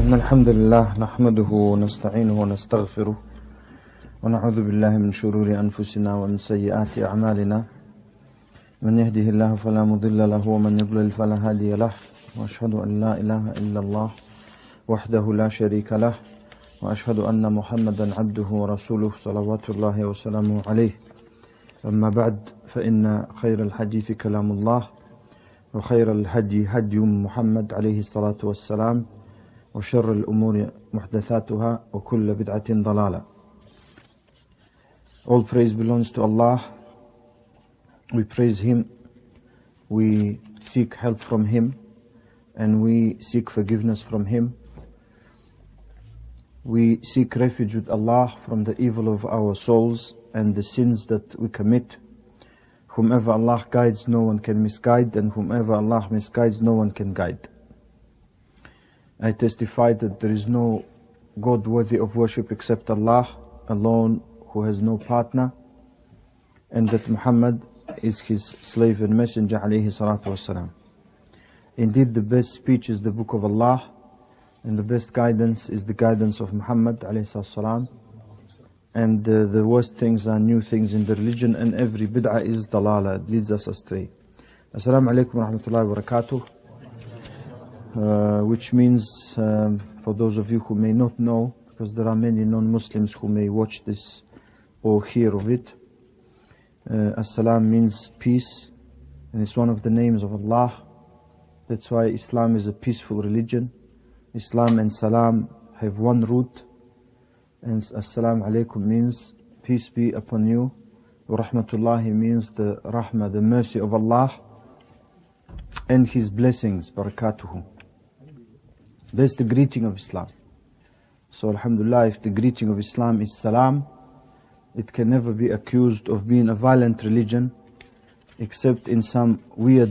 إن الحمد لله نحمده ونستعينه ونستغفره ونعوذ بالله من شرور أنفسنا ومن سيئات أعمالنا من يهده الله فلا مضل له ومن يضلل فلا هادي له وأشهد أن لا إله إلا الله وحده لا شريك له وأشهد أن محمدا عبده ورسوله صلوات الله وسلامه عليه. أما بعد فإن خير الحديث كلام الله وخير الهدي هدي محمد عليه الصلاة والسلام وشر الأمور محدثاتها وكل بدعة ضلالة. All praise belongs to Allah. We praise Him, we seek help from Him, and we seek forgiveness from Him. We seek refuge with Allah from the evil of our souls and the sins that we commit. Whomever Allah guides, no one can misguide, and whomever Allah misguides, no one can guide. I testify that there is no God worthy of worship except Allah alone, who has no partner, and that Muhammad is His slave and messenger alayhi salatu wassalam. Indeed, the best speech is the book of Allah, and the best guidance is the guidance of Muhammad alayhi salatu wassalam. And the worst things are new things in the religion, and every bid'ah is dalala, it leads us astray. Assalamu alaikum wa rahmatullahi wa barakatuh. Which means, for those of you who may not know, because there are many non-Muslims who may watch this or hear of it, As-salam means peace, and it's one of the names of Allah. That's why Islam is a peaceful religion. Islam and salam have one root, and As-salam alaikum means peace be upon you. Wa rahmatullahi means the rahmah, the mercy of Allah, and His blessings, barakatuhu. That's the greeting of Islam. So alhamdulillah, if the greeting of Islam is salam, it can never be accused of being a violent religion, except in some weird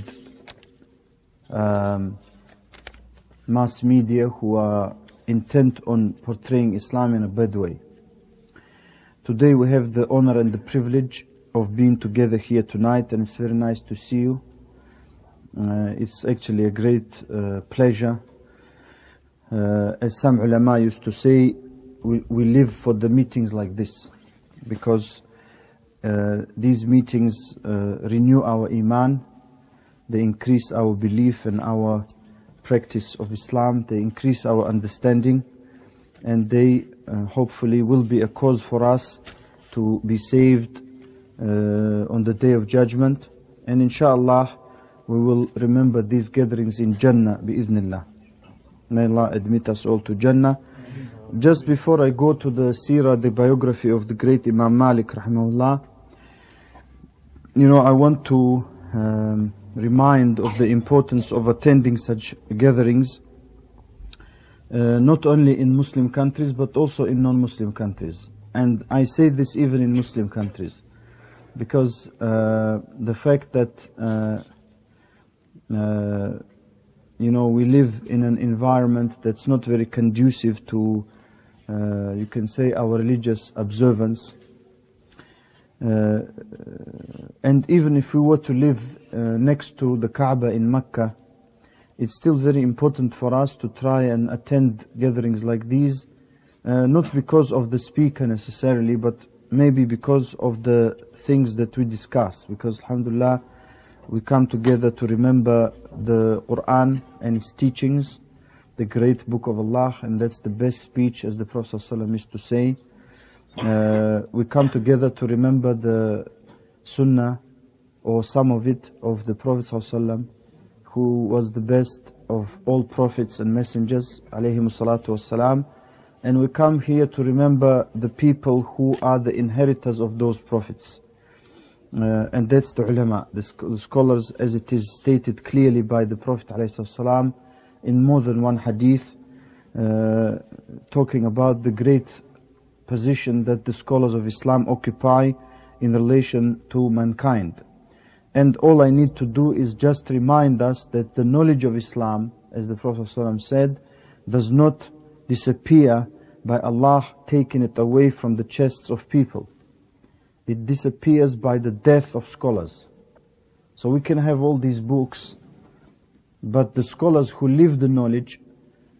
mass media who are intent on portraying Islam in a bad way. Today we have the honor and the privilege of being together here tonight, and it's very nice to see you. It's actually a great pleasure. As some ulama used to say, we live for the meetings like this, because these meetings renew our iman, they increase our belief and our practice of Islam, they increase our understanding, and they hopefully will be a cause for us to be saved on the Day of Judgment. And inshallah, we will remember these gatherings in Jannah bi'idhnillah. May Allah admit us all to Jannah. Just before I go to the seerah, the biography of the great Imam Malik rahimahullah, I want to remind of the importance of attending such gatherings, not only in Muslim countries but also in non-Muslim countries. And I say this even in Muslim countries, because the fact that we live in an environment that's not very conducive to, you can say, our religious observance. And even if we were to live next to the Kaaba in Mecca, it's still very important for us to try and attend gatherings like these, not because of the speaker necessarily, but maybe because of the things that we discuss. Because alhamdulillah, we come together to remember the Quran and its teachings, the great book of Allah, and that's the best speech, as the Prophet ﷺ used to say. We come together to remember the Sunnah, or some of it, of the Prophet ﷺ, who was the best of all prophets and messengers, alayhimu salatu wassalam. And we come here to remember the people who are the inheritors of those prophets. And that's the ulama, the scholars, as it is stated clearly by the Prophet ﷺ in more than one hadith, talking about the great position that the scholars of Islam occupy in relation to mankind. And all I need to do is just remind us that the knowledge of Islam, as the Prophet ﷺ said, does not disappear by Allah taking it away from the chests of people. It disappears by the death of scholars. So we can have all these books, but the scholars who live the knowledge,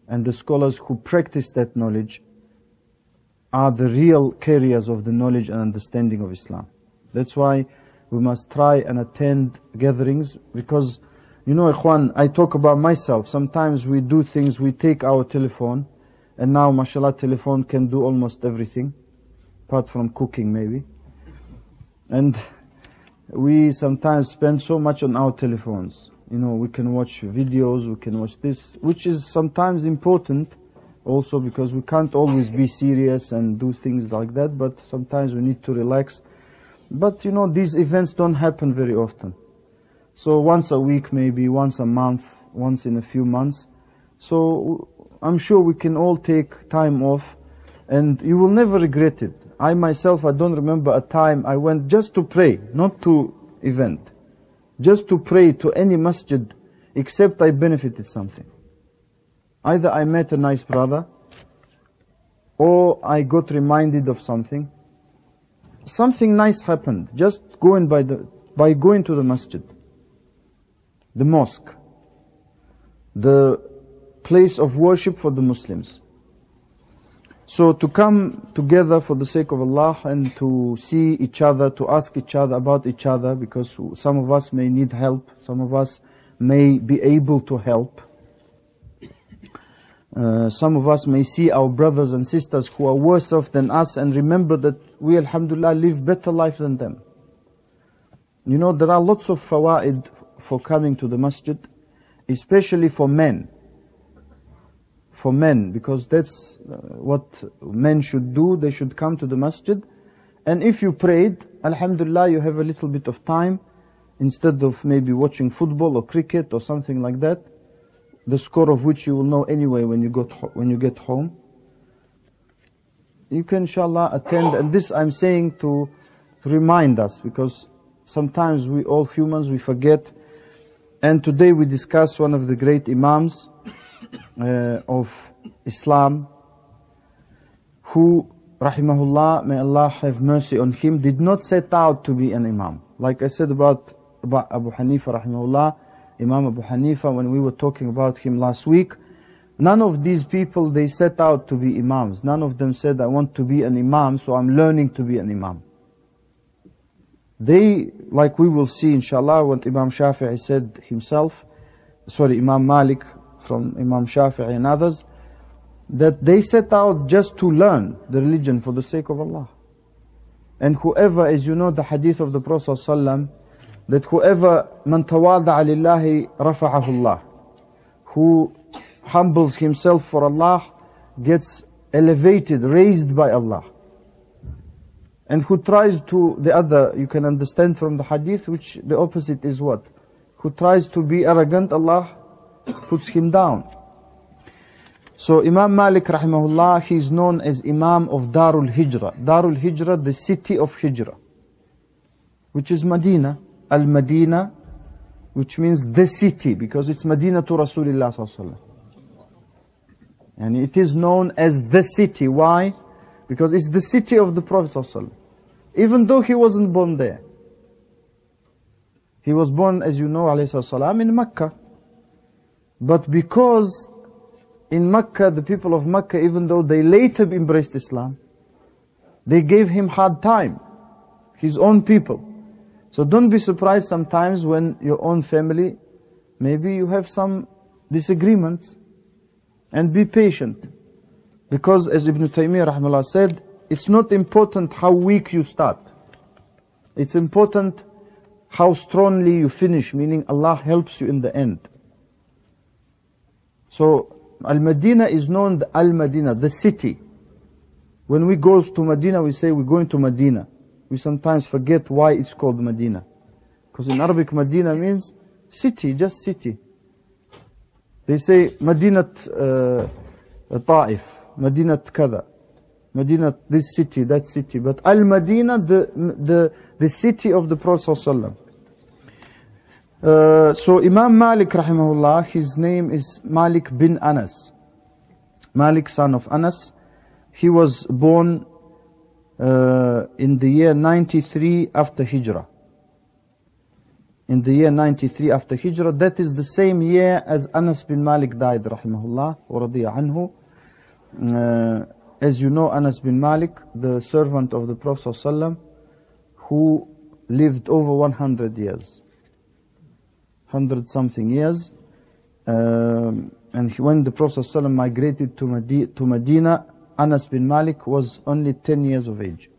and the scholars who practice that knowledge are the real carriers of the knowledge and understanding of Islam. That's why we must try and attend gatherings, because, you know, Ikhwan, I talk about myself. Sometimes we do things, we take our telephone, and now, mashallah, telephone can do almost everything, apart from cooking maybe. And we sometimes spend so much on our telephones. You know, we can watch videos, we can watch this, which is sometimes important also, because we can't always be serious and do things like that, but sometimes we need to relax. But, you know, these events don't happen very often. So once a week maybe, once a month, once in a few months. So I'm sure we can all take time off, and you will never regret it. I myself, I don't remember a time I went just to pray, not to event. Just to pray to any masjid, except I benefited something. Either I met a nice brother, or I got reminded of something. Something nice happened, just going by going to the masjid, the mosque, the place of worship for the Muslims. So to come together for the sake of Allah and to see each other, to ask each other about each other, because some of us may need help, some of us may be able to help. Some of us may see our brothers and sisters who are worse off than us and remember that we, alhamdulillah, live better life than them. You know, there are lots of fawaid for coming to the masjid, especially for men. For men, because that's what men should do. They should come to the masjid. And if you prayed, alhamdulillah, you have a little bit of time, instead of maybe watching football or cricket or something like that, the score of which you will know anyway when you get home. You can, inshallah, attend. And this I'm saying to remind us, because sometimes we all humans, we forget. And today we discuss one of the great imams of Islam, who, rahimahullah, may Allah have mercy on him, did not set out to be an imam. Like I said about Abu Hanifa, rahimahullah, Imam Abu Hanifa, when we were talking about him last week, none of these people, they set out to be imams. None of them said, I want to be an imam, so I'm learning to be an imam. They, like we will see, inshallah, what Imam Shafi'i said himself, Imam Malik, from Imam Shafi'i and others, that they set out just to learn the religion for the sake of Allah. And whoever, as you know, the hadith of the Prophet ﷺ, that whoever man tawada'a lillahi rafa'ahu Allah, who humbles himself for Allah, gets elevated, raised by Allah. And who tries to, the other, you can understand from the hadith, which the opposite is what? Who tries to be arrogant, Allah puts him down. So Imam Malik rahimahullah, he is known as Imam of Darul Hijrah. Darul Hijrah, the city of Hijrah, which is Medina, Al-Madina, which means the city, because it's Medina to Rasulullah sallallahu alaihi wasallam. And it is known as the city. Why? Because it's the city of the Prophet sallallahu alaihi wasallam. Even though he wasn't born there. He was born, as you know, alayhi salam, in Mecca. But because in Mecca, the people of Mecca, even though they later embraced Islam, they gave him hard time. His own people. So don't be surprised sometimes when your own family, maybe you have some disagreements, and be patient. Because as Ibn Taymiyyah rahimahullah said, it's not important how weak you start. It's important how strongly you finish, meaning Allah helps you in the end. So Al-Madinah is known as Al-Madinah, the city. When we go to Medina, we say we're going to Medina. We sometimes forget why it's called Medina. Because in Arabic, Medina means city, just city. They say Madinat Ta'if, Madinat Kada, Madinat this city, that city. But Al-Madinah, the city of the Prophet sallallahu alaihi wasallam. So Imam Malik rahimahullah, his name is Malik bin Anas. Malik, son of Anas. He was born in the year 93 after Hijrah. in the year 93 after Hijrah. That is the same year as Anas bin Malik died, rahimahullah, wa radiya anhu. As you know, Anas bin Malik, the servant of the Prophet ﷺ, who lived over 100 years, 100 something years. And when the Prophet ﷺ migrated to Medina, Anas bin Malik was only 10 years of age.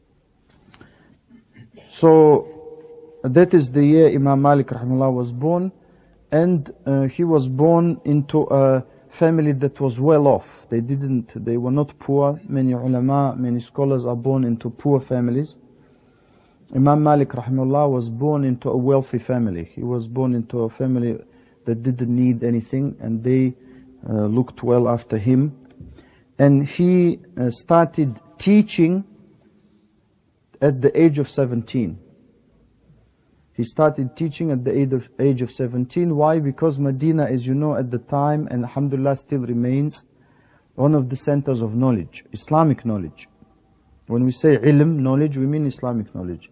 So that is the year Imam Malik rahimahullah was born, and he was born into a family that was well off. They were not poor. Many ulama, many scholars are born into poor families. Imam Malik rahimahullah was born into a wealthy family. He was born into a family that didn't need anything, and they looked well after him. And he started teaching at the age of 17. He started teaching at the age of 17. Why? Because Medina, as you know, at the time, and alhamdulillah still remains, one of the centers of knowledge, Islamic knowledge. When we say ilm, knowledge, we mean Islamic knowledge.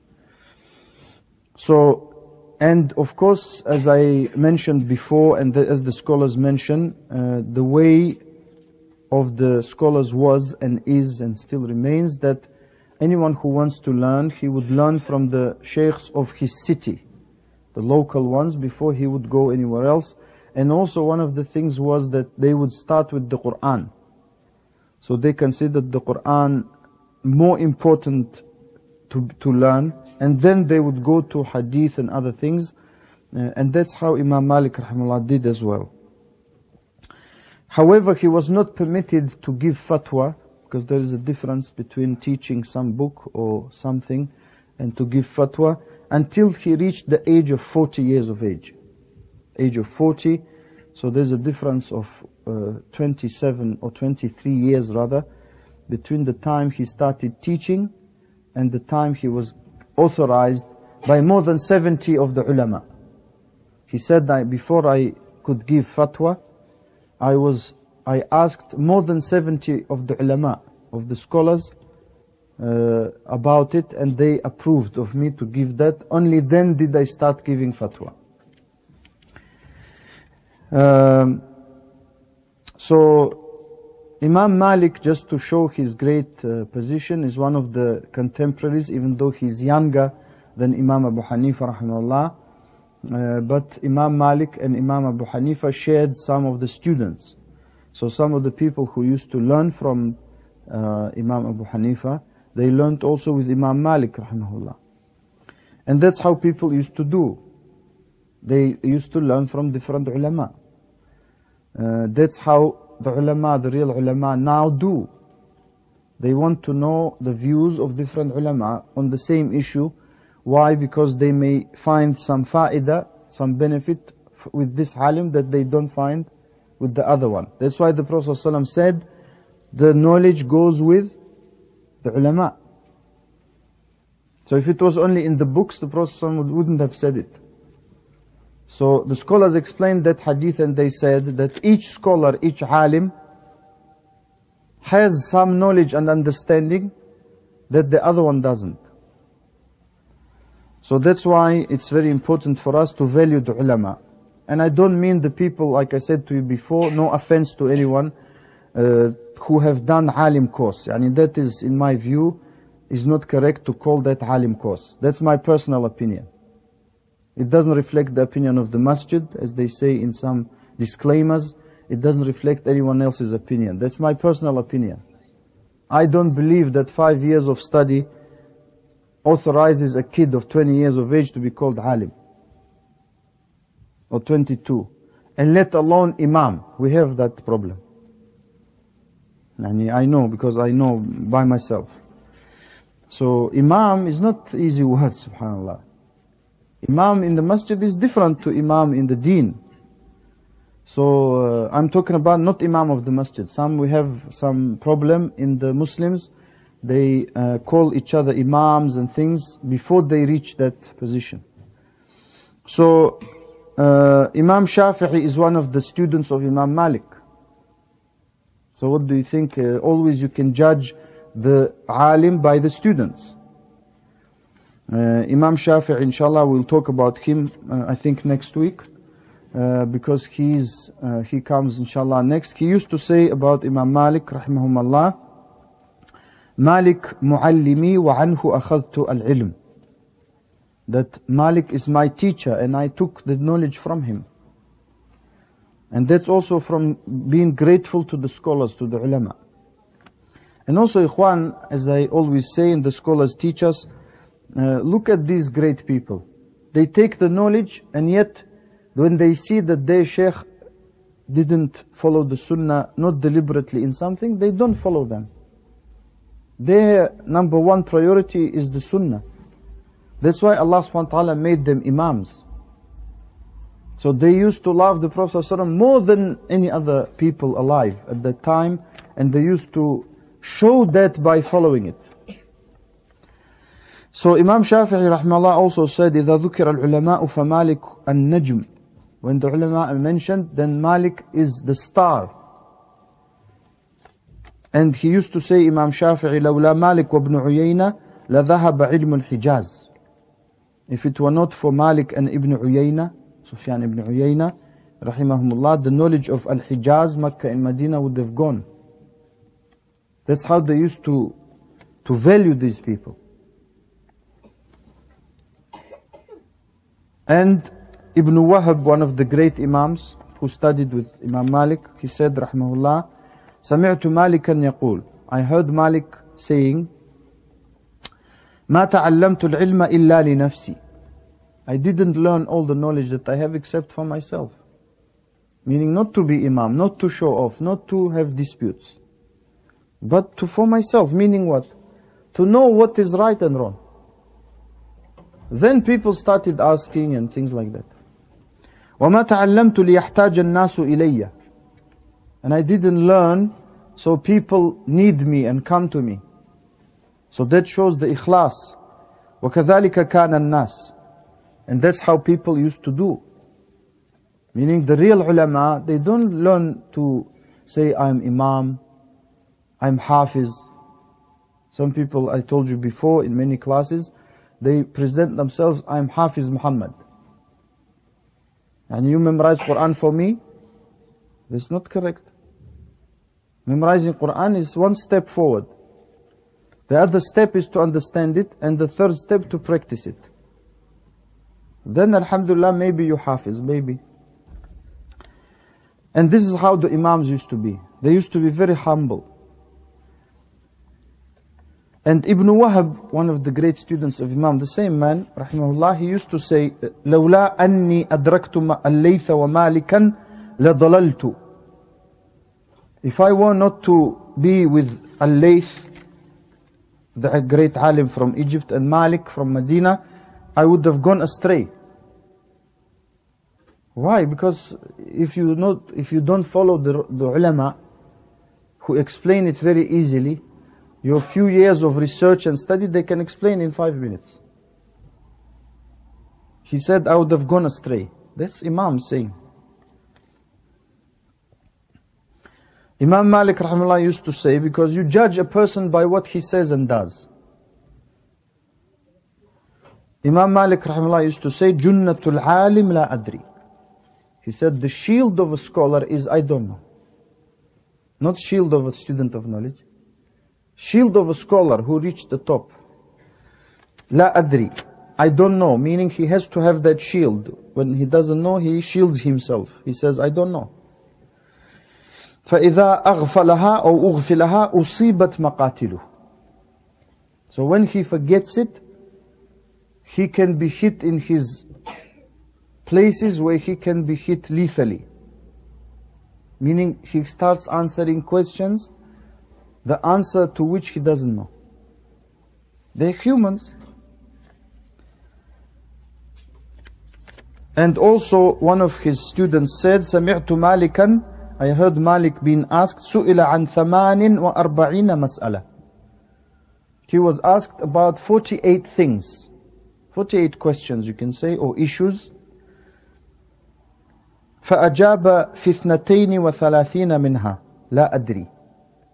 So, and of course, as I mentioned before, and as the scholars mention, the way of the scholars was and is and still remains that anyone who wants to learn, he would learn from the sheikhs of his city, the local ones, before he would go anywhere else. And also one of the things was that they would start with the Quran. So they considered the Quran more important to learn, and then they would go to hadith and other things. And that's how Imam Malik rahimahullah did as well. However, he was not permitted to give fatwa, because there is a difference between teaching some book or something and to give fatwa, until he reached the age of 40 years of age. Age of 40, so there's a difference of 27 or 23 years rather, between the time he started teaching and the time he was authorized by more than 70 of the ulama. He said that before I could give fatwa, I asked more than 70 of the ulama, of the scholars, about it, and they approved of me to give that. Only then did I start giving fatwa. So Imam Malik, just to show his great position, is one of the contemporaries, even though he's younger than Imam Abu Hanifa rahimahullah. But Imam Malik and Imam Abu Hanifa shared some of the students. So some of the people who used to learn from Imam Abu Hanifa, they learned also with Imam Malik rahimahullah. And that's how people used to do. They used to learn from different ulama. That's how the ulama, the real ulama, now do. They want to know the views of different ulama on the same issue. Why? Because they may find some fa'idah, some benefit with this alim that they don't find with the other one. That's why the Prophet ﷺ said, the knowledge goes with the ulama. So if it was only in the books, the Prophet ﷺ wouldn't have said it. So the scholars explained that hadith, and they said that each scholar, each alim, has some knowledge and understanding that the other one doesn't. So that's why it's very important for us to value the ulama. And I don't mean the people, like I said to you before, no offense to anyone, who have done alim course. And that is, in my view, is not correct to call that alim course. That's my personal opinion. It doesn't reflect the opinion of the masjid, as they say in some disclaimers. It doesn't reflect anyone else's opinion. That's my personal opinion. I don't believe that 5 years of study authorizes a kid of 20 years of age to be called alim, or 22, and let alone imam. We have that problem. I know, because I know by myself. So imam is not easy word, subhanallah. Imam in the masjid is different to imam in the deen. So I'm talking about not imam of the masjid. We have some problem in the Muslims. They call each other imams and things before they reach that position. So Imam Shafi'i is one of the students of Imam Malik. So what do you think? Always you can judge the alim by the students. Imam Shafi'i, inshallah, we'll talk about him, I think, next week, because he comes, inshallah, next. He used to say about Imam Malik, rahimahumullah, Malik muallimi wa anhu akhadtu al-ilm. That Malik is my teacher and I took the knowledge from him. And that's also from being grateful to the scholars, to the ulama. And also, ikhwan, as I always say, and the scholars teach us, look at these great people. They take the knowledge, and yet when they see that their sheikh didn't follow the sunnah, not deliberately in something, they don't follow them. Their number one priority is the sunnah. That's why Allah subhanahu wa ta'ala made them imams. So they used to love the Prophet ﷺ more than any other people alive at that time, and they used to show that by following it. So Imam Shafi'i rahimahullah also said, إِذَا ذُكِرَ الْعُلَمَاءُ فَمَالِكُ النَّجْمُ. When the ulama are mentioned, then Malik is the star. And he used to say, Imam Shafi'i, لَوْلَا مَالِكُ وَابْنُ عُيَيْنَةَ لَذَهَبَ عِلْمُ الْحِجَازِ. If it were not for Malik and Ibn Uyayna, Sufyan ibn Uyayna, rahimahumullah, the knowledge of Al-Hijaz, Makkah and Medina would have gone. That's how they used to value these people. And Ibn Wahab, one of the great Imams who studied with Imam Malik, he said, rahimahullah, سمعت مالكا يقول, I heard Malik saying, ما تعلمت العلم إلا لنفسي. I didn't learn all the knowledge that I have except for myself. Meaning not to be imam, not to show off, not to have disputes. But for myself, meaning what? To know what is right and wrong. Then people started asking and things like that. وَمَا تَعَلَّمْتُ لِيَحْتَاجَ النَّاسُ إِلَيَّ. And I didn't learn so people need me and come to me. So that shows the ikhlas. وَكَذَلِكَ كَانَ النَّاسِ. And that's how people used to do. Meaning the real ulama, they don't learn to say, I'm imam, I'm hafiz. Some people, I told you before in many classes, they present themselves, I'm Hafiz Muhammad. And you memorize Quran for me? That's not correct. Memorizing Quran is one step forward. The other step is to understand it, and the third step to practice it. Then alhamdulillah, maybe you hafiz, maybe. And this is how the imams used to be. They used to be very humble. And Ibn Wahab, one of the great students of Imam, the same man, rahimahullah, he used to say, لَوْلَا أَنِّي أَدْرَكْتُ اللَّيْثَ وَمَالِكًا لَضَلَلْتُ. If I were not to be with Al-Layth, the great alim from Egypt, and Malik from Medina, I would have gone astray. Why? Because if you don't follow the ulama who explain it very easily, your few years of research and study, they can explain in 5 minutes. He said, I would have gone astray. That's Imam saying. Imam Malik rahimahullah used to say, because you judge a person by what he says and does. Imam Malik rahimahullah used to say, Junnatul alim la adri. He said, the shield of a scholar is, I don't know. Not shield of a student of knowledge. Shield of a scholar who reached the top. La adri. I don't know. Meaning he has to have that shield. When he doesn't know, he shields himself. He says, I don't know. فَإِذَا أَغْفَلَهَا أَوْ أُغْفِلَهَا أُصِيبَتْ مَقَاتِلُهُ. So when he forgets it, he can be hit in his places where he can be hit lethally. Meaning he starts answering questions, the answer to which he doesn't know. They're humans. And also one of his students said, سَمِعْتُ مَالِكًا, I heard Malik being asked, سُئِلَ عَنْ 48 مَسْأَلَةً. He was asked about 48 things. 48 questions you can say, or issues. فَأَجَابَ فِي 32 مِنْهَا لَا أَدْرِي.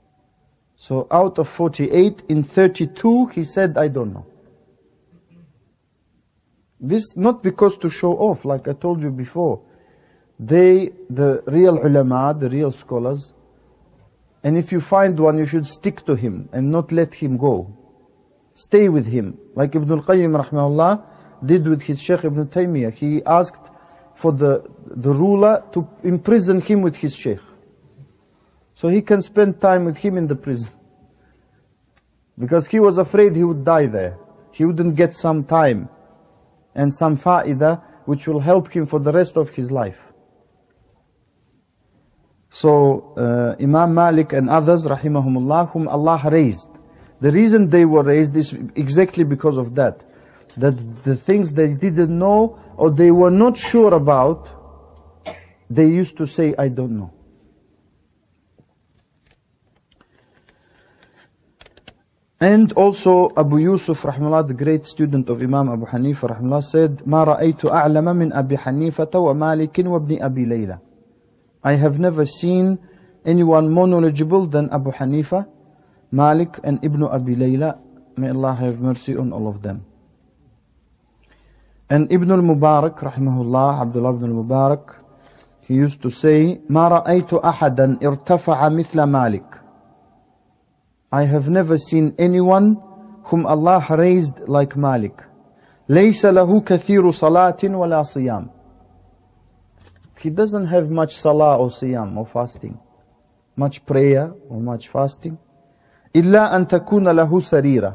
So out of 48, in 32 he said, I don't know. This not because to show off, like I told you before. They, the real ulama, the real scholars, and if you find one, you should stick to him and not let him go. Stay with him. Like Ibn al-Qayyim rahimahullah did with his Shaykh Ibn Taymiyyah. He asked for the ruler to imprison him with his Shaykh, so he can spend time with him in the prison. Because he was afraid he would die there. He wouldn't get some time and some fa'idah which will help him for the rest of his life. So Imam Malik and others rahimahumullah, whom Allah raised, the reason they were raised is exactly because of that. That the things they didn't know or they were not sure about, they used to say, I don't know. And also Abu Yusuf rahimahullah, the great student of Imam Abu Hanifa rahimahullah, said, ما رأيت أعلم من أبي حنيفة ومالك وابن أبي ليلى. I have never seen anyone more knowledgeable than Abu Hanifa, Malik and Ibn Abi Layla. May Allah have mercy on all of them. And Ibn al-Mubarak rahimahullah, Abdullah ibn al-Mubarak, he used to say, ما رأيت أحدا ارتفع مثل مالك. I have never seen anyone whom Allah raised like Malik. ليس له كثير صلاة ولا صيام. He doesn't have much salah or siyam or fasting, much prayer or much fasting. إلا أن تكون له سريرة.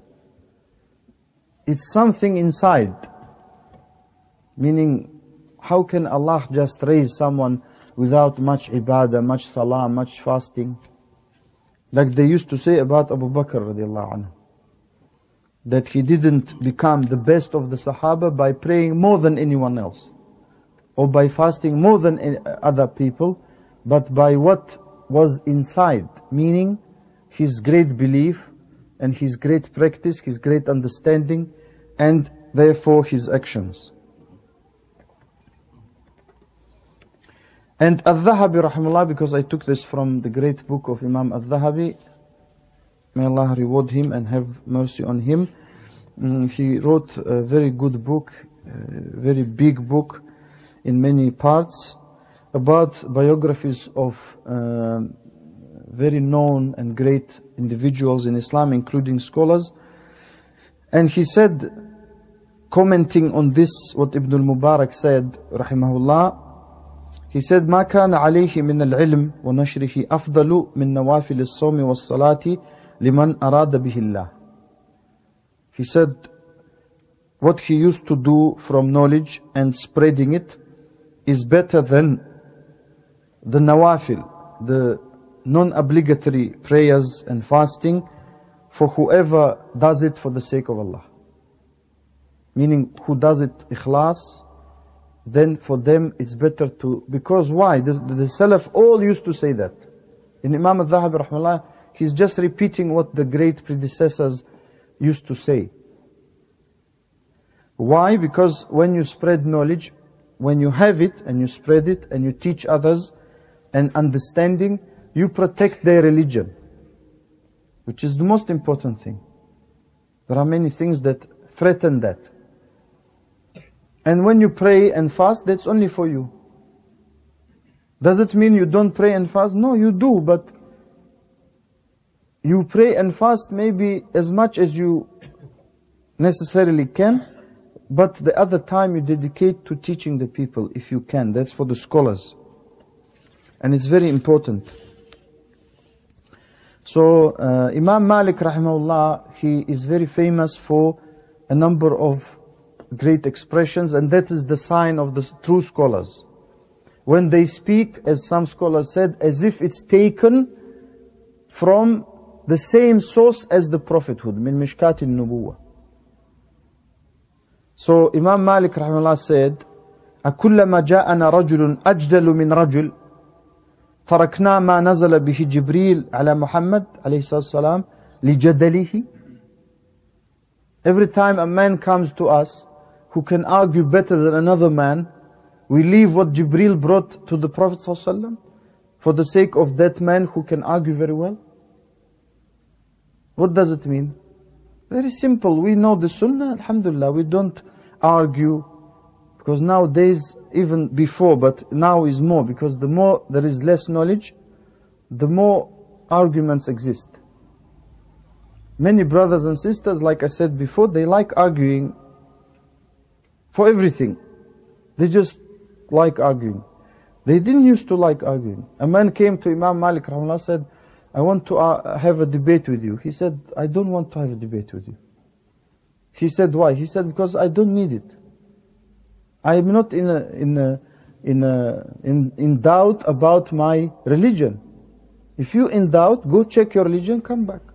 It's something inside. Meaning, how can Allah just raise someone without much ibadah, much salah, much fasting? Like they used to say about Abu Bakr radiallahu anhu, that he didn't become the best of the Sahaba by praying more than anyone else, or by fasting more than other people, but by what was inside, meaning his great belief and his great practice, his great understanding, and therefore his actions. And Al-Dhahabi rahimahullah, because I took this from the great book of Imam Al-Dhahabi, may Allah reward him and have mercy on him. He wrote a very good book, very big book in many parts, about biographies of very known and great individuals in Islam, including scholars. And he said, commenting on this, what Ibn al-Mubarak said, rahimahullah, he said, ما كان عليه من العلم ونشره أفضل من نوافل الصوم والصلاة لمن أراد به الله. He said, what he used to do from knowledge and spreading it is better than the nawafil, the non-obligatory prayers and fasting, for whoever does it for the sake of Allah. Meaning, who does it ikhlas, then for them it's better to, because why? The Salaf all used to say that. In Imam al-Dhahabi rahimahullah, he's just repeating what the great predecessors used to say. Why? Because when you spread knowledge, when you have it and you spread it and you teach others and understanding, you protect their religion, which is the most important thing. There are many things that threaten that. And when you pray and fast, that's only for you. Does it mean you don't pray and fast? No, you do, but you pray and fast maybe as much as you necessarily can, but the other time you dedicate to teaching the people, if you can. That's for the scholars. And it's very important. So Imam Malik rahimahullah, he is very famous for a number of great expressions, and that is the sign of the true scholars. When they speak, as some scholars said, as if it's taken from the same source as the prophethood, min mishkat al-nubuwah. So Imam Malik rahimahullah said, أَكُلَّمَا جَاءَنَا رَجُلٌ أَجْدَلُ مِنْ رَجُلٍ تَرَكْنَا مَا نَزَلَ بِهِ جِبْرِيلٌ عَلَى مُحَمَّدٍ عَلَيْهِ السَّلَامُ لِجَدَلِهِ. Every time a man comes to us who can argue better than another man, we leave what Jibreel brought to the Prophet ﷺ for the sake of that man who can argue very well. What does it mean? Very simple. We know the Sunnah, alhamdulillah. We don't argue. Because nowadays, even before, but now is more, because the more there is less knowledge, the more arguments exist. Many brothers and sisters, like I said before, they like arguing for everything. They just like arguing. They didn't used to like arguing. A man came to Imam Malik rahimahullah, said, I want to have a debate with you. He said, I don't want to have a debate with you. He said, why? He said, because I don't need it. I am not in doubt about my religion. If you in doubt, go check your religion, come back.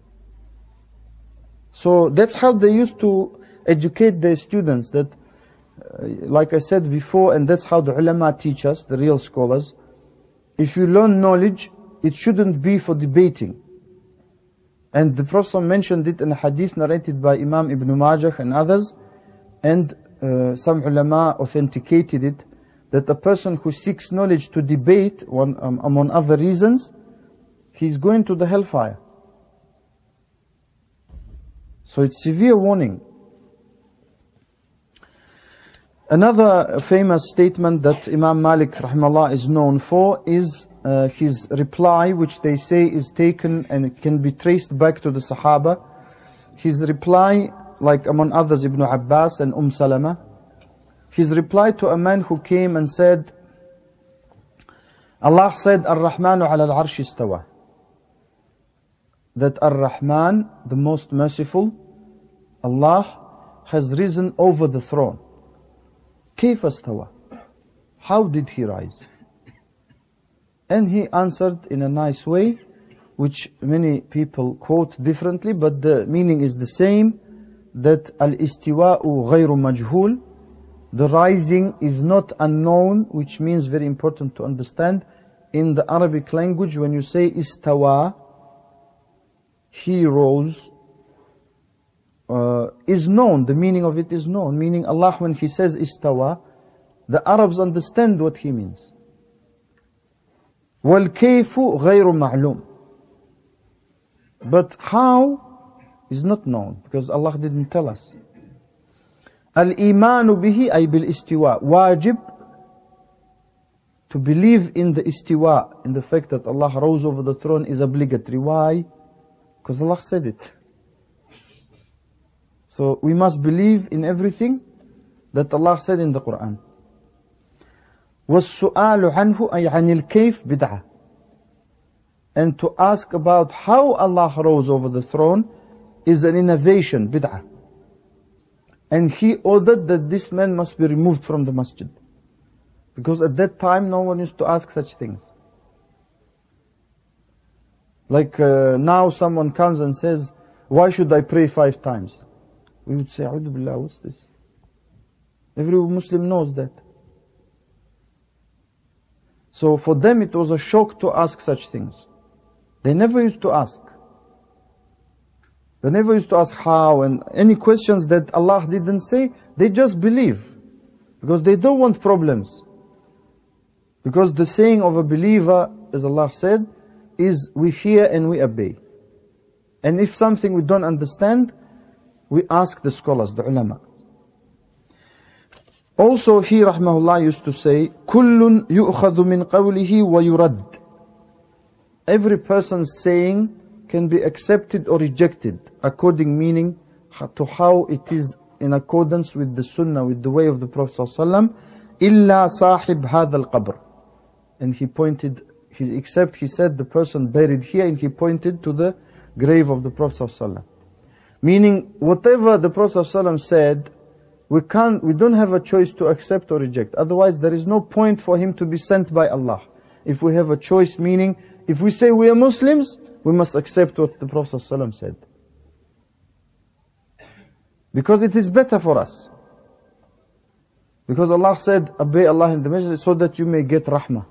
So that's how they used to educate their students, that like I said before, and that's how the ulama teach us, the real scholars. If you learn knowledge, it shouldn't be for debating. And the Prophet mentioned it in a hadith narrated by Imam Ibn Majah and others, and some ulama authenticated it, that a person who seeks knowledge to debate, among other reasons, he's going to the hellfire. So it's severe warning. Another famous statement that Imam Malik rahimahullah is known for is his reply, which they say is taken and it can be traced back to the Sahaba. His reply, like among others Ibn Abbas and Salama, his reply to a man who came and said, Allah said, Ar-Rahmanu ala al-Arsh istawa. That Ar-Rahman, the most merciful, Allah, has risen over the throne. Kayfa istawa? How did he rise? And he answered in a nice way, which many people quote differently, but the meaning is the same, that al-istiwa'u ghayru majhul, the rising is not unknown, which means very important to understand. In the Arabic language, when you say istawa, he rose, is known, the meaning of it is known. Meaning Allah, when He says istawa, the Arabs understand what He means. وَالْكَيْفُ غَيْرُ مَعْلُومٍ. But how is not known, because Allah didn't tell us. Al-imanu bihi ay bil-istiwa. Wajib, to believe in the istiwa, in the fact that Allah rose over the throne, is obligatory. Why? Because Allah said it. So we must believe in everything that Allah said in the Quran. وَالسُّؤَالُ عَنْهُ أي عَنِ الْكَيْفِ بِدْعَةٍ. And to ask about how Allah rose over the throne is an innovation, bid'ah. And he ordered that this man must be removed from the masjid. Because at that time no one used to ask such things. Like now someone comes and says, why should I pray 5 times? We would say, A'udhu Billah, what's this? Every Muslim knows that. So for them it was a shock to ask such things. They never used to ask. They never used to ask how, and any questions that Allah didn't say, they just believe. Because they don't want problems. Because the saying of a believer, as Allah said, is we hear and we obey. And if something we don't understand, we ask the scholars, the ulama. Also he rahmahullah used to say, كُلٌّ يُؤْخَذُ مِنْ قَوْلِهِ وَيُرَدْ. Every person's saying can be accepted or rejected, according meaning to how it is in accordance with the sunnah, with the way of the Prophet ﷺ. إِلَّا صَاحِبْ هَذَا الْقَبْرِ. And he pointed, except he said the person buried here, and he pointed to the grave of the Prophet ﷺ. Meaning, whatever the Prophet ﷺ said, we don't have a choice to accept or reject. Otherwise, there is no point for him to be sent by Allah. If we have a choice, meaning, if we say we are Muslims, we must accept what the Prophet ﷺ said. Because it is better for us. Because Allah said, obey Allah in the masjid so that you may get rahmah.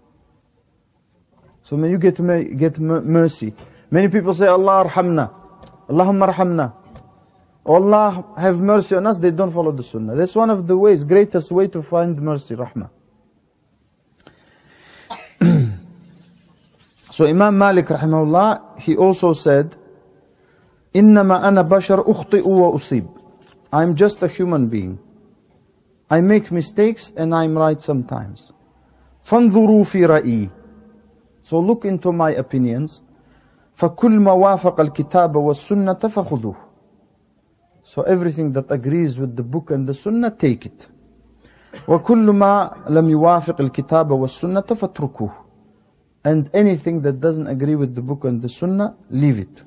So may you get mercy. Many people say, Allah arhamna. Allahumma arhamna. Allah have mercy on us, they don't follow the sunnah. That's one of the ways, greatest way to find mercy, rahmah. So Imam Malik rahimahullah, he also said, إِنَّمَا أَنَا بَشَرْ أُخْطِئُ وَأُصِيبُ. I'm just a human being. I make mistakes and I'm right sometimes. فانظروا في رأيي. So look into my opinions. فكل ما وافق الكتاب والسنة فخذوه. So everything that agrees with the book and the sunnah, take it. وكل ما لم يوافق الكتاب والسنة فاتركوه. And anything that doesn't agree with the book and the sunnah, leave it.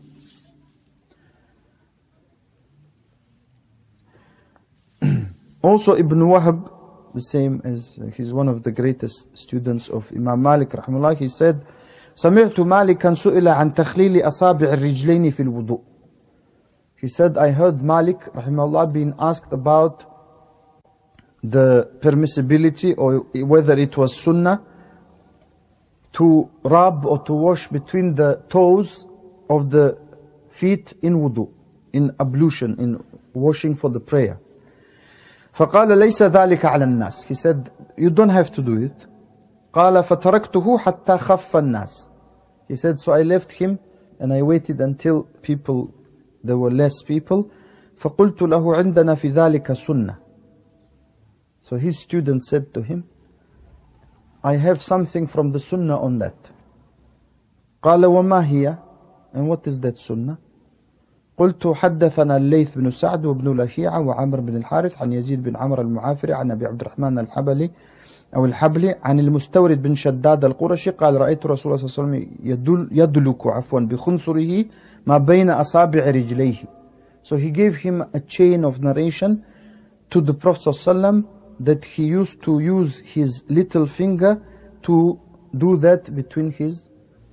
Also Ibn Wahb, the same as he's one of the greatest students of Imam Malik rahimahullah, he said, سمعت مالكا سئل عن تخليل أصابع الرجلين في الوضوء. He said, I heard Malik rahimahullah being asked about the permissibility or whether it was sunnah to rub or to wash between the toes of the feet in wudu, in ablution, in washing for the prayer. فقال ليس ذلك على الناس. He said, you don't have to do it. قال فتركته حتى خف الناس. He said, so I left him and I waited until there were less people. فقلت له عندنا في ذلك سنة. So his student said to him, I have something from the sunnah on that. قال وما هي? And what is that sunnah? قلت حدثنا الليث بن سعد وابن لهيعة وعمر بن الحارث عن يزيد بن عمرو المعافري عن أبي عبد الرحمن الحبلي أو الحبلي عن المستورد بن شداد القرشي قال رأيت رسول الله صلى الله عليه وسلم يدلك بخنصره ما بين أصابع رجليه. So he gave him a chain of narration to the Prophet صلى الله عليه وسلم that he used to use his little finger to do that between his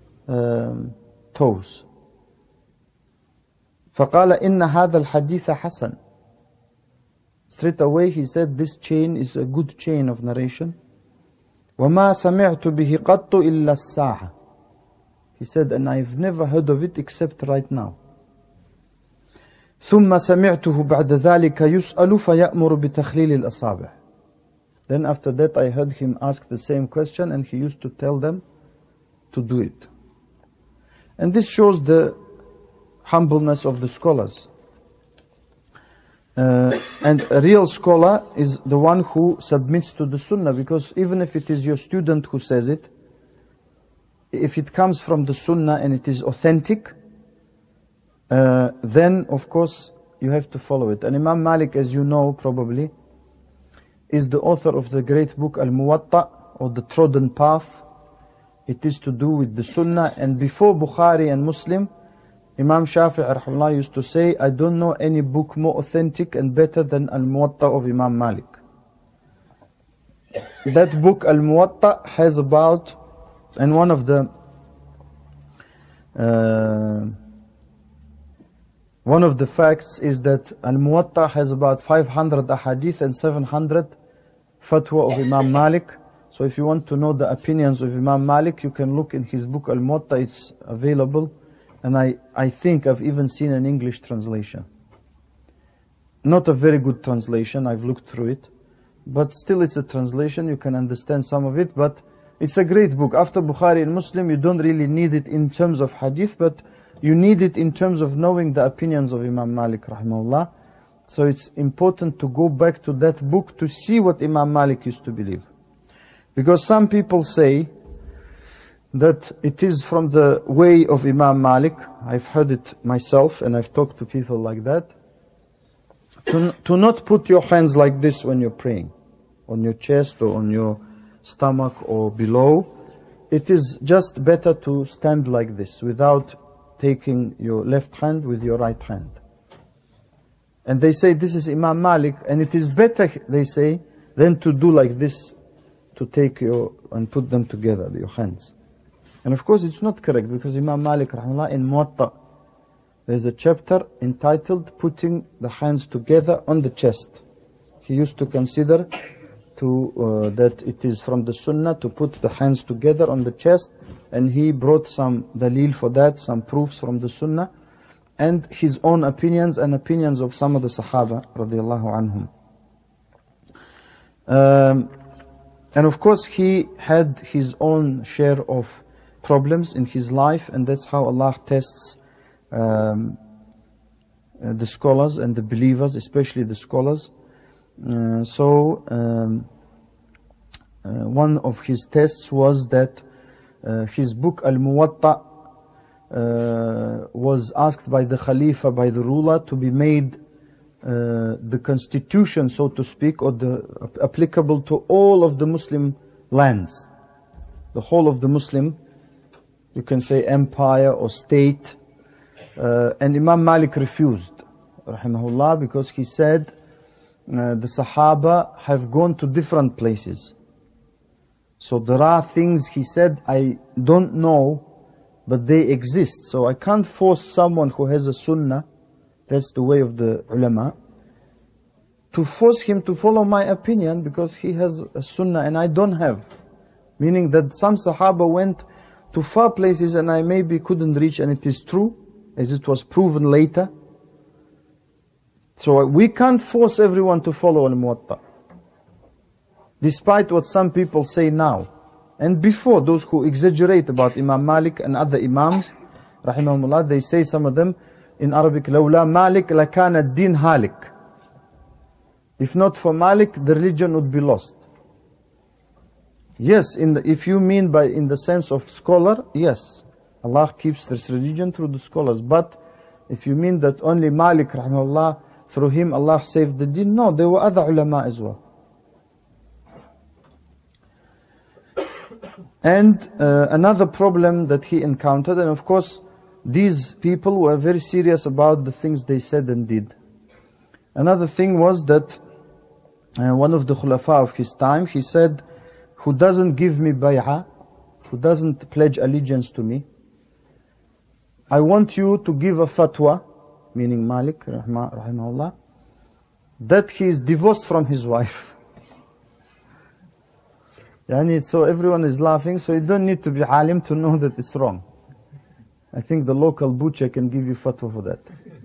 toes. فقال إن هذا الحديث حسن. Straight away he said, this chain is a good chain of narration. وما سمعت به قط إلا الساعة. He said, and I've never heard of it except right now. ثم سمعته بعد ذلك يسأل فيأمر بتخليل الأصابع. Then after that I heard him ask the same question and he used to tell them to do it. And this shows the humbleness of the scholars. And a real scholar is the one who submits to the sunnah, because even if it is your student who says it, if it comes from the sunnah and it is authentic, then of course you have to follow it. And Imam Malik, as you know probably, is the author of the great book Al-Muwatta, or the Trodden Path. It is to do with the sunnah. And before Bukhari and Muslim, Imam Shafi'i rahimahullah used to say, I don't know any book more authentic and better than Al-Muwatta of Imam Malik. That book Al-Muwatta has about, and one of the facts is that Al-Muwatta has about 500 ahadith and 700 fatwa of Imam Malik. So if you want to know the opinions of Imam Malik, you can look in his book Al-Muwatta. It's available. And I think I've even seen an English translation. Not a very good translation, I've looked through it. But still it's a translation, you can understand some of it. But it's a great book. After Bukhari and Muslim, you don't really need it in terms of hadith, but you need it in terms of knowing the opinions of Imam Malik rahimahullah. So it's important to go back to that book to see what Imam Malik used to believe. Because some people say that it is from the way of Imam Malik. I've heard it myself and I've talked to people like that. To not put your hands like this when you're praying, on your chest or on your stomach or below. It is just better to stand like this without taking your left hand with your right hand. And they say this is Imam Malik, and it is better, they say, than to do like this, to take your and put them together, your hands. And of course it's not correct, because Imam Malik rahimahullah in Muwatta, there's a chapter entitled putting the hands together on the chest. He used to consider that it is from the sunnah to put the hands together on the chest, and he brought some dalil for that, some proofs from the sunnah, and his own opinions and opinions of some of the Sahaba radiallahu anhum. And of course he had his own share of problems in his life, and that's how Allah tests the scholars and the believers, especially the scholars. One of his tests was that his book Al-Muwatta was asked by the Khalifa, by the ruler, to be made the constitution, so to speak, or applicable to all of the Muslim lands, the whole of the Muslim, you can say, empire or state. And Imam Malik refused, rahimahullah, because he said the Sahaba have gone to different places. So there are things, he said, I don't know, but they exist. So I can't force someone who has a sunnah, that's the way of the ulama, to force him to follow my opinion because he has a sunnah and I don't have. Meaning that some Sahaba went to far places and I maybe couldn't reach, and it is true, as it was proven later. So we can't force everyone to follow Al-Muwatta, despite what some people say now. And before, those who exaggerate about Imam Malik and other Imams, rahimahumullah, they say, some of them in Arabic, لَوْلَا Malik لَكَانَ الدِّينَ هَالِكَ. If not for Malik, the religion would be lost. Yes, if you mean by in the sense of scholar, yes, Allah keeps this religion through the scholars. But if you mean that only Malik, rahimahullah, through him Allah saved the deen, no, there were other ulama as well. And another problem that he encountered, and of course these people were very serious about the things they said and did. Another thing was that one of the khulafa of his time, he said, who doesn't give me bay'ah, who doesn't pledge allegiance to me, I want you to give a fatwa, meaning Malik, rahimahullah, that he is divorced from his wife. So everyone is laughing, so you don't need to be alim to know that it's wrong. I think the local butcher can give you fatwa for that.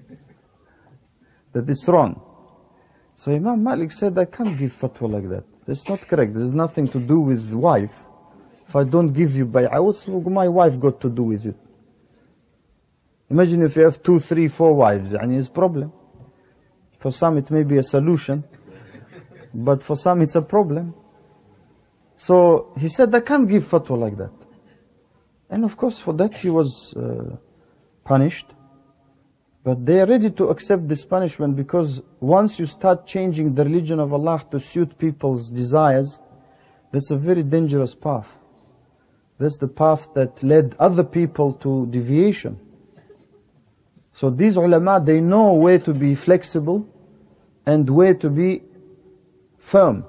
That it's wrong. So Imam Malik said, I can't give fatwa like that. That's not correct. There's nothing to do with wife. If I don't give you bay'ah, what's my wife got to do with it? Imagine if you have 2, 3, 4 wives, it's a problem. For some it may be a solution, but for some it's a problem. So he said, I can't give fatwa like that. And of course for that he was punished. But they are ready to accept this punishment, because once you start changing the religion of Allah to suit people's desires, that's a very dangerous path. That's the path that led other people to deviation. So these ulama, they know where to be flexible and where to be firm.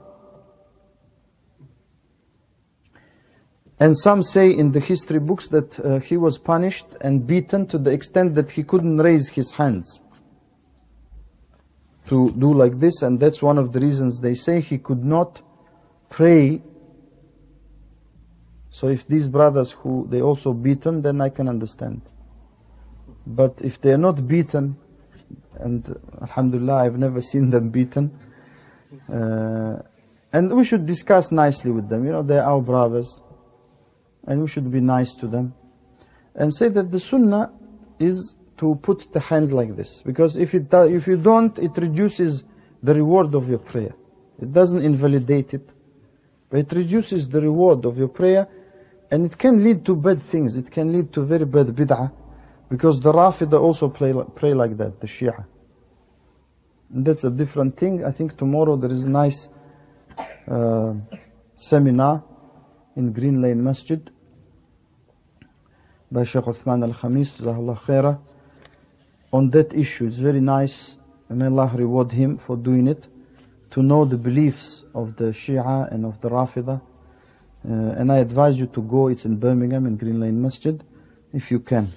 And some say in the history books that he was punished and beaten to the extent that he couldn't raise his hands to do like this, and that's one of the reasons they say he could not pray. So if these brothers who they also beaten, then I can understand. But if they are not beaten, and alhamdulillah I've never seen them beaten, and we should discuss nicely with them, they're our brothers, and we should be nice to them and say that the sunnah is to put the hands like this, because if you don't, it reduces the reward of your prayer. It doesn't invalidate it, but it reduces the reward of your prayer, and it can lead to bad things. It can lead to very bad bid'ah, because the Rafida also pray like that, the Shia. And that's a different thing. I think tomorrow there is a nice seminar in Green Lane Masjid by Shaykh Uthman Al-Khamis, Jazahullah Khairah, on that issue. It's very nice, and may Allah reward him for doing it, to know the beliefs of the Shia and of the Rafida. And I advise you to go. It's in Birmingham, in Green Lane Masjid, if you can.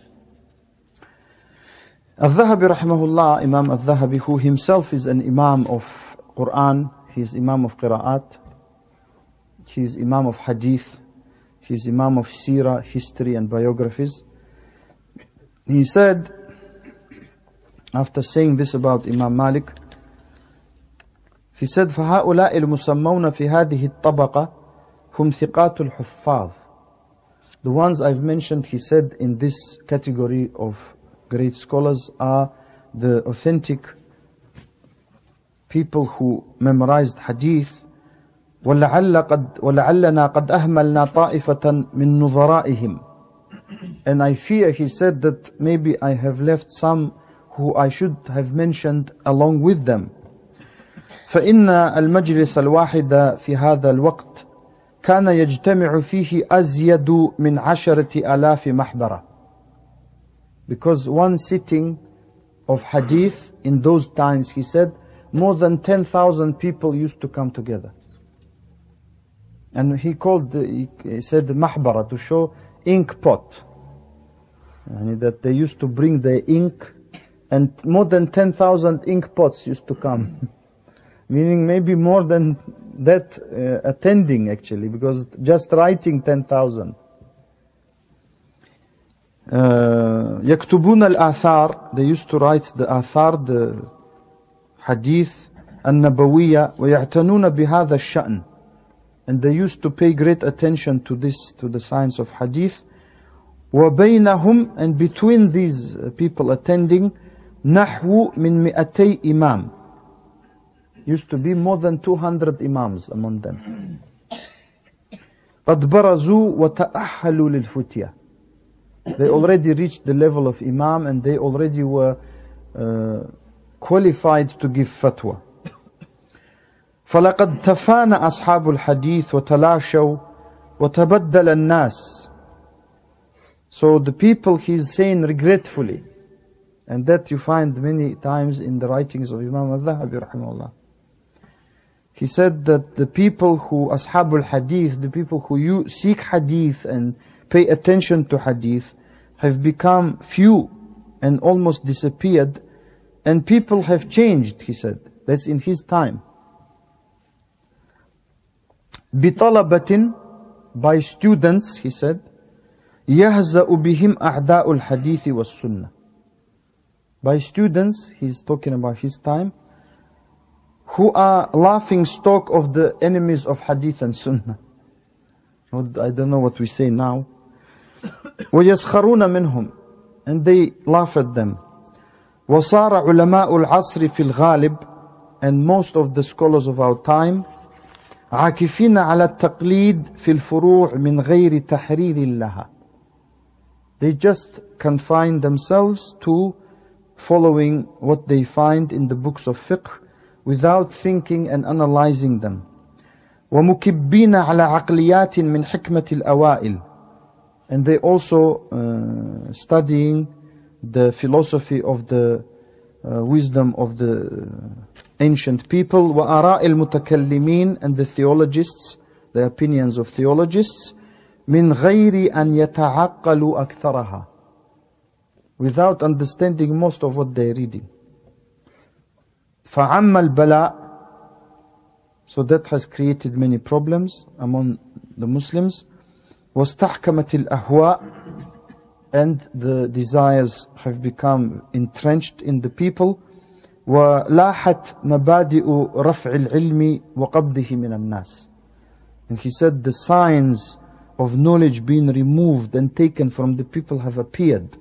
Al-Dhahabi rahimahullah, Imam Al-Dhahabi, who himself is an Imam of Quran, he is Imam of Qira'at, he is Imam of Hadith, he is Imam of Seerah, history and biographies. He said, after saying this about Imam Malik, he said, فَهَؤُلَاءِ الْمُسَمَّوْنَ فِي هَذِهِ الطَّبَقَةِ هُمْ ثِقَاتُ الْحُفَّاظِ. The ones I've mentioned, he said, in this category of great scholars are the authentic people who memorized hadith, وَلَعَلَّنَا قَدْ أَهْمَلْنَا طَائِفَةً مِّن نُظَرَائِهِمْ. And I fear, he said, that maybe I have left some who I should have mentioned along with them. فإن المجلس الواحد في هذا الوقت كان يجتمع فيه أزيد من 10,000 محبرة. Because one sitting of hadith in those times, he said, more than 10,000 people used to come together. And he said mahbara, to show ink pot. And that they used to bring the ink, and more than 10,000 ink pots used to come. Meaning maybe more than that attending actually, because just writing 10,000. يكتبون الآثار, they used to write the آثار, the hadith النبوية, ويعتنون بهذا الشأن. And they used to pay great attention to this, to the science of hadith. وبينهم, and between these people attending, نحو من 200 imam. Used to be more than 200 imams among them. قد برزوا وتأهلوا للفتية. They already reached the level of imam, and they already were qualified to give fatwa. فلقد تفانى أصحاب الحديث وتلاشوا وتبدل الناس. So the people, he's saying regretfully, and that you find many times in the writings of Imam al-Dhahabi rahimahullah. He said that the people who, Ashabul Hadith, the people who seek Hadith and pay attention to Hadith, have become few and almost disappeared, and people have changed, he said. That's in his time. بِطَلَبَةٍ, by students, he said, يَهْزَأُ بِهِمْ أَعْدَاءُ الْحَدِيثِ وَالسُّنَّةِ. By students, he's talking about his time, who are laughing stock of the enemies of hadith and sunnah. I don't know what we say now. وَيَسْخَرُونَ مِنْهُمْ, and they laugh at them. وَصَارَ عُلَمَاءُ الْعَصْرِ فِي الْغَالِبِ, and most of the scholars of our time, عاكفين على التقليد في الفروع من غير تحرير لها. They just confine themselves to following what they find in the books of fiqh without thinking and analyzing them. ومكبين على عقليات من حكمة الأوائل. And they also studying the philosophy of the wisdom of the ancient people. وآراء المتكلمين, and the theologists, the opinions of theologists. من غير أن يتعقلوا أكثرها, without understanding most of what they're reading. فعم البلاء, so that has created many problems among the Muslims. واستحكمت الأهواء, and the desires have become entrenched in the people. ولاحت مبادئ رفع العلم وقبضه من الناس. And he said the signs of knowledge being removed and taken from the people have appeared.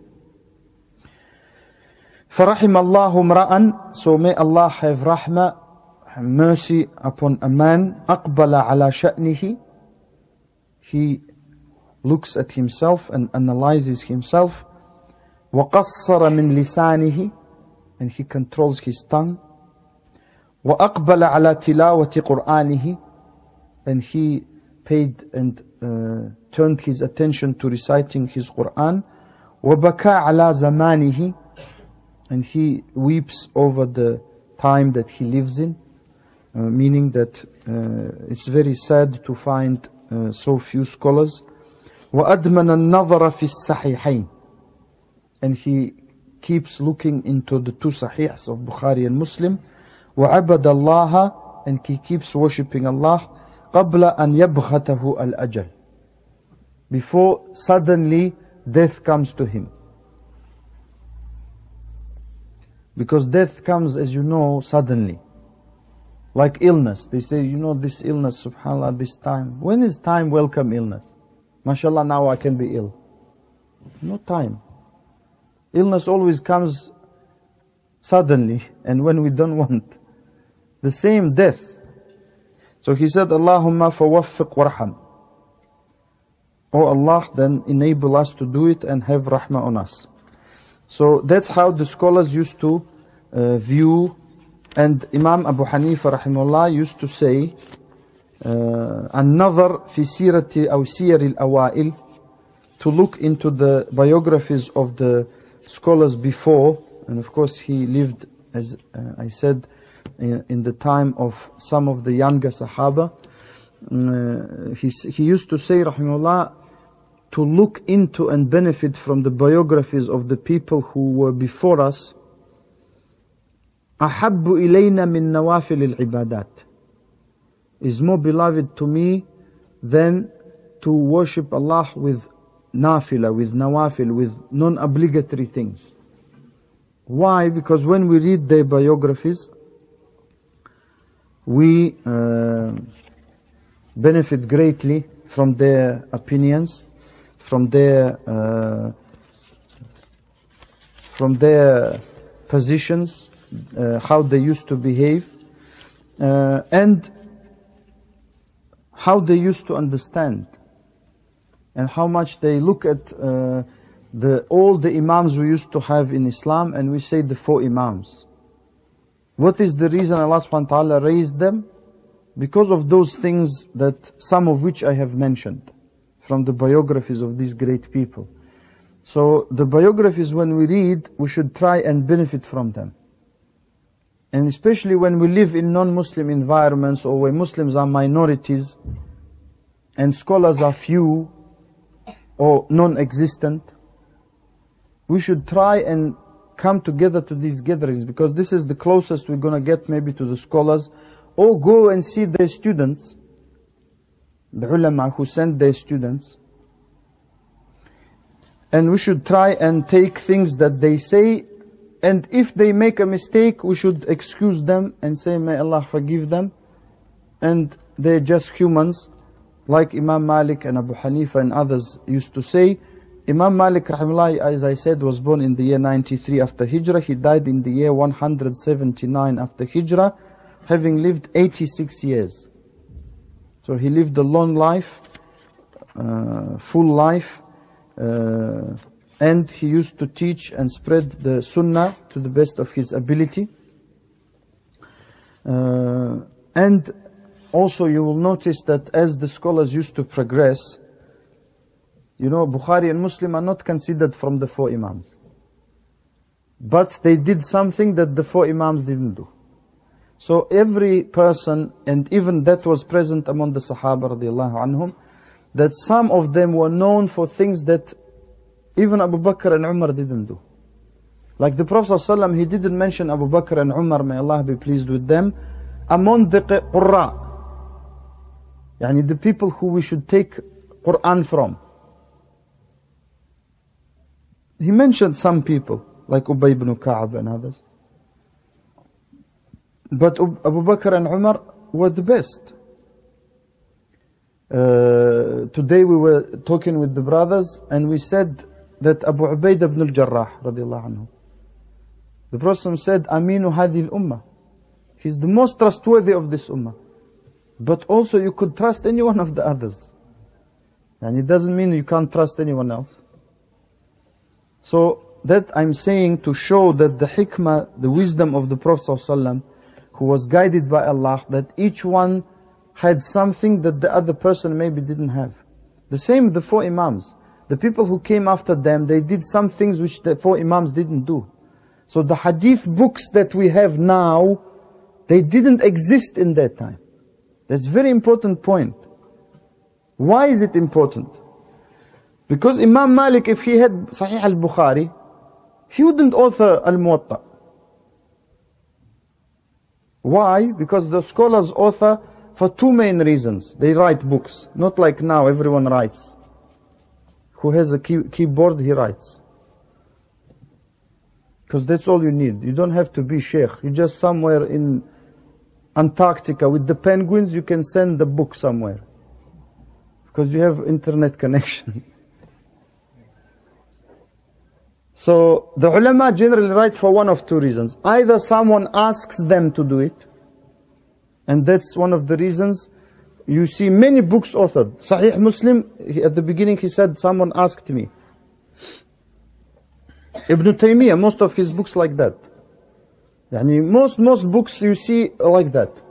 فَرَحِمَ اللَّهُ امْرَأً, so may Allah have rahmah, mercy upon a man, أَقْبَلَ عَلَى شَأْنِهِ, he looks at himself and analyzes himself. وَقَصَّرَ مِنْ لِسَانِهِ, and he controls his tongue. وَأَقْبَلَ عَلَى تِلَاوَةِ قُرْآنِهِ, and he paid and turned his attention to reciting his Qur'an. وَبَكَى عَلَى زَمَانِهِ, and he weeps over the time that he lives in, meaning that it's very sad to find so few scholars. وَأَدْمَنَ النَّظَرَ فِي الصَّحِيحَيْنِ, and he keeps looking into the two Sahihs of Bukhari and Muslim. وَعَبَدَ اللَّهَ, and he keeps worshipping Allah. قَبْلَ أَنْ يَبْغَتَهُ الْأَجَلِ, before suddenly death comes to him. Because death comes, as you know, suddenly. Like illness. They say, you know, this illness, subhanAllah, this time. When is time welcome illness? MashaAllah, now I can be ill. No time. Illness always comes suddenly, and when we don't want. The same death. So he said, Allahumma fawaffiq warham. Oh Allah, then enable us to do it and have rahmah on us. So that's how the scholars used to view. And Imam Abu Hanifa rahimahullah used to say, النظر في سيرة أو سير الأوائل, to look into the biographies of the scholars before. And of course he lived, as I said, in the time of some of the younger Sahaba. He used to say rahimahullah, to look into and benefit from the biographies of the people who were before us. أحب إلينا من نوافل العبادات, is more beloved to me than to worship Allah with nafila, with nawafil, with non-obligatory things. Why? Because when we read their biographies, we benefit greatly from their opinions, from their positions, how they used to behave, and how they used to understand, and how much they look at all the imams we used to have in Islam, and we say the 4 imams. What is the reason Allah subhanahu wa ta'ala raised them? Because of those things, that some of which I have mentioned from the biographies of these great people. So the biographies, when we read, we should try and benefit from them. And especially when we live in non-Muslim environments, or where Muslims are minorities and scholars are few or non-existent, we should try and come together to these gatherings, because this is the closest we're going to get maybe to the scholars. Or go and see their students, the ulama who send their students. And we should try and take things that they say, and if they make a mistake, we should excuse them and say, may Allah forgive them, and they're just humans, like Imam Malik and Abu Hanifa and others used to say. Imam Malik rahimahullah, as I said, was born in the year 93 after Hijrah. He died in the year 179 after Hijrah, having lived 86 years. So he lived a long life, full life, and he used to teach and spread the sunnah to the best of his ability. And also you will notice that as the scholars used to progress, you know, Bukhari and Muslim are not considered from the 4 imams. But they did something that the 4 imams didn't do. So every person, and even that was present among the Sahaba radiallahu anhum, that some of them were known for things that even Abu Bakr and Umar didn't do. Like the Prophet ﷺ, he didn't mention Abu Bakr and Umar, may Allah be pleased with them, among the Qurra, yani the people who we should take Quran from. He mentioned some people, like Ubay ibn Ka'ab and others. But Abu Bakr and Umar were the best. Today we were talking with the brothers, and we said that Abu Ubaidah ibn al-Jarrah radiallahu anhu, the Prophet said, Aminu hadhi al-ummah, he's the most trustworthy of this ummah. But also you could trust any one of the others, and it doesn't mean you can't trust anyone else. So that I'm saying to show that the hikmah, the wisdom of the Prophet ﷺ, who was guided by Allah, that each one had something that the other person maybe didn't have. The same with the 4 imams. The people who came after them, they did some things which the 4 imams didn't do. So the hadith books that we have now, they didn't exist in that time. That's a very important point. Why is it important? Because Imam Malik, if he had Sahih al-Bukhari, he wouldn't author al-Muwatta. Why? Because the scholars author for 2 main reasons. They write books, not like now everyone writes. Who has a keyboard, he writes. Because that's all you need. You don't have to be sheikh. You're just somewhere in Antarctica with the penguins, you can send the book somewhere. Because you have internet connection. So the ulama generally write for one of two reasons. Either someone asks them to do it, and that's one of the reasons you see many books authored. Sahih Muslim, at the beginning he said, someone asked me. Ibn Taymiyyah, most of his books like that. Yani most books you see like that.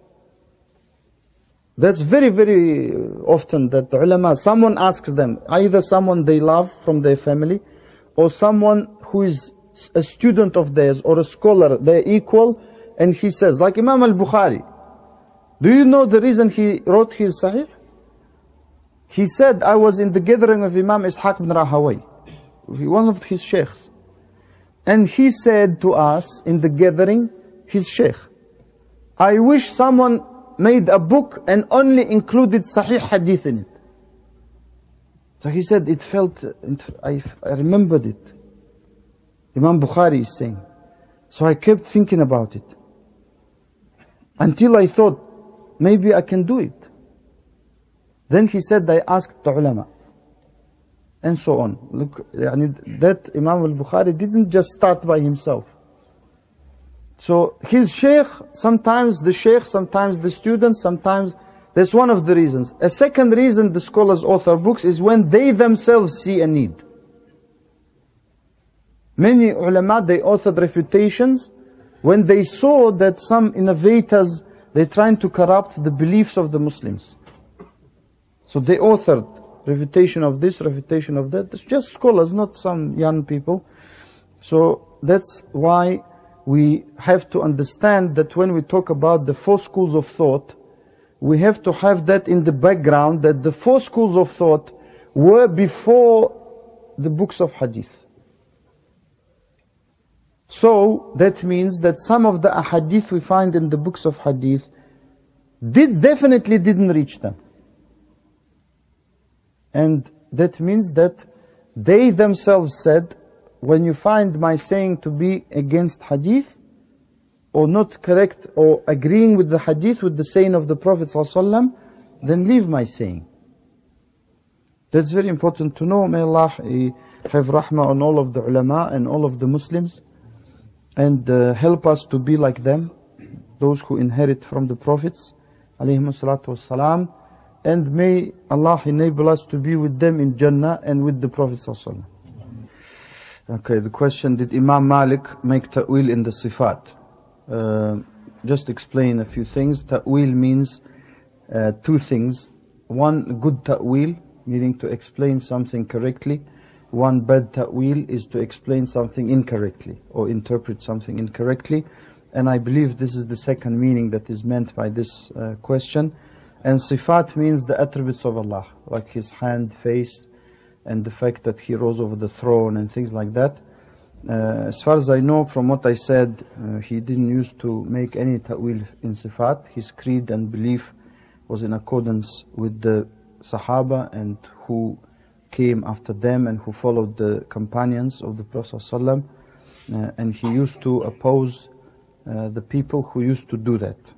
That's very, very often that the ulama, someone asks them, either someone they love from their family, or someone who is a student of theirs, or a scholar, they're equal, and he says, like Imam al-Bukhari, do you know the reason he wrote his Sahih? He said, I was in the gathering of Imam Ishaq ibn Rahawai, one of his sheikhs. And he said to us in the gathering, his sheikh, I wish someone made a book and only included Sahih Hadith in it. So he said, it felt, I remembered it. Imam Bukhari is saying. So I kept thinking about it. Until I thought, maybe I can do it. Then he said, I asked the ulama. And so on. Look, that Imam al-Bukhari didn't just start by himself. So his sheikh, sometimes the student, sometimes, that's one of the reasons. A second reason the scholars author books is when they themselves see a need. Many ulama, they authored refutations when they saw that some innovators, they're trying to corrupt the beliefs of the Muslims. So they authored refutation of this, refutation of that. It's just scholars, not some young people. So that's why we have to understand that when we talk about the four schools of thought, we have to have that in the background, that the four schools of thought were before the books of hadith. So that means that some of the ahadith we find in the books of hadith definitely didn't reach them. And that means that they themselves said, when you find my saying to be against hadith, or not correct, or agreeing with the hadith, with the saying of the Prophet ﷺ, then leave my saying. That's very important to know. May Allah have rahmah on all of the ulama and all of the Muslims, and help us to be like them, those who inherit from the Prophets alayhimu salatu wassalam, and may Allah enable us to be with them in Jannah and with the Prophet ﷺ. Okay, the question, did Imam Malik make ta'wil in the sifat? Just explain a few things. Ta'wil means two things. One, good ta'wil, meaning to explain something correctly. One, bad ta'wil is to explain something incorrectly or interpret something incorrectly. And I believe this is the second meaning that is meant by this question. And sifat means the attributes of Allah, like His hand, face, and the fact that He rose over the throne and things like that. As far as I know from what I said, he didn't used to make any ta'wil in sifat. His creed and belief was in accordance with the Sahaba and who came after them and who followed the companions of the Prophet ﷺ. And he used to oppose the people who used to do that.